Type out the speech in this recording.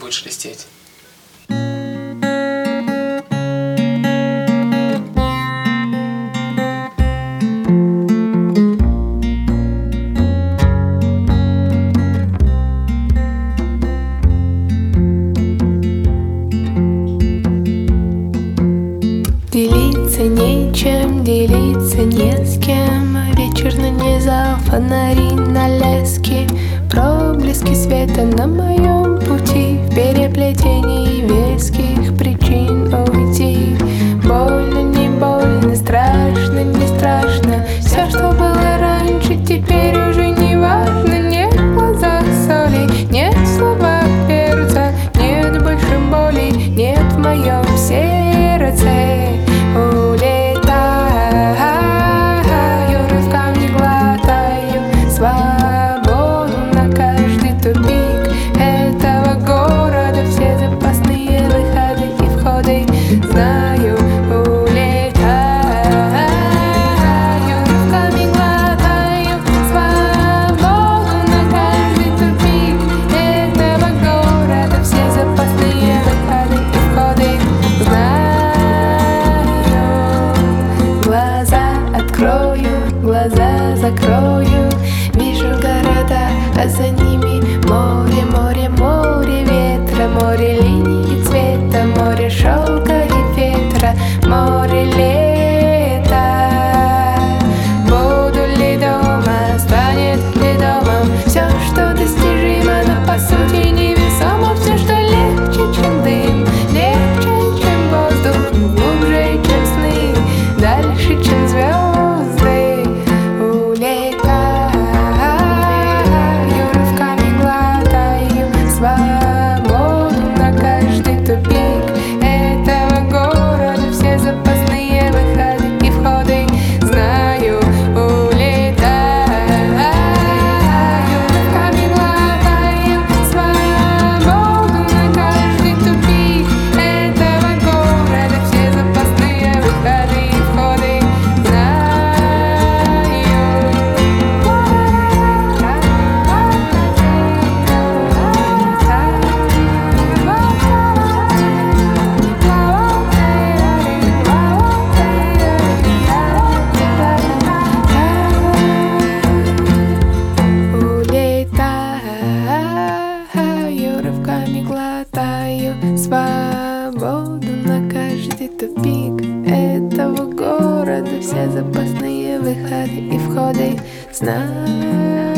будет шелестеть. Делиться нечем, делиться не с кем. Вечер нанизал фонари на лески, проблески света на моем пути, в переплетении веских причин уйти. Больно, не больно, страшно, не страшно. Все, что было раньше, теперь уже не важно. Нет в глазах соли, нет в словах перца, нет больше боли, нет в моем сердце. Улетаю, рывками глотаю свободу на каждый тупик этого города, все запасные выходы и входы знаю. Улетаю, рывками глотаю свободу на каждый тупик этого города, все запасные выходы и входы знаю. Глаза открою, глаза закрою, вижу города, а за ними море, море, море ветра, море линий и цвета, море шелка и ветра, море лета. Буду ли дома, станет ли домом все, что достижимо, но по сути невесомо. Все, что легче, чем дым, легче, чем воздух, глубже, чем сны, дальше, чем звезды. Улетаю, рывками глотаю свободу на каждый тупик этого города, все запасные выходы и входы знаю. Улетаю, рывками глотаю свободу на каждый тупик этого города, все запасные выходы и входы знаю. Улетаю, рывками глотаю свободу на каждый тупик этого города, все запасные выходы и входы знаю.